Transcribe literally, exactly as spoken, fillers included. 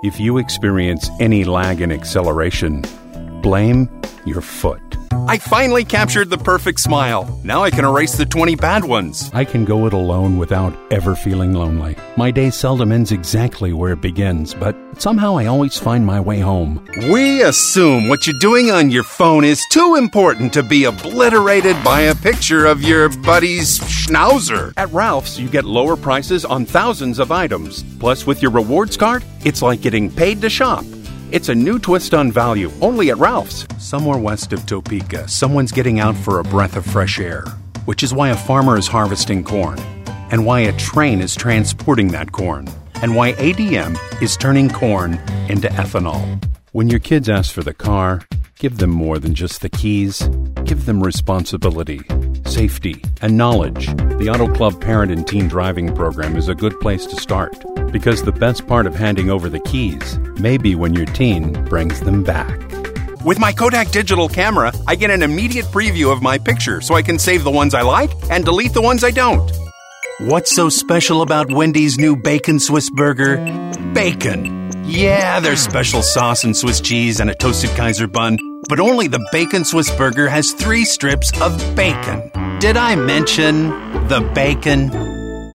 If you experience any lag in acceleration, blame your foot. I finally captured the perfect smile. Now I can erase the twenty bad ones. I can go it alone without ever feeling lonely. My day seldom ends exactly where it begins, but somehow I always find my way home. We assume what you're doing on your phone is too important to be obliterated by a picture of your buddy's schnauzer. At Ralph's, you get lower prices on thousands of items. Plus, with your rewards card, it's like getting paid to shop. It's a new twist on value, only at Ralph's. Somewhere west of Topeka, someone's getting out for a breath of fresh air, which is why a farmer is harvesting corn, and why a train is transporting that corn, and why A D M is turning corn into ethanol. When your kids ask for the car, give them more than just the keys. Give them responsibility, safety, and knowledge. The Auto Club Parent and Teen Driving Program is a good place to start, because the best part of handing over the keys may be when your teen brings them back. With my Kodak digital camera, I get an immediate preview of my picture so I can save the ones I like and delete the ones I don't. What's so special about Wendy's new Bacon Swiss Burger? Bacon. Yeah, there's special sauce and Swiss cheese and a toasted Kaiser bun, but only the Bacon Swiss Burger has three strips of bacon. Did I mention the bacon?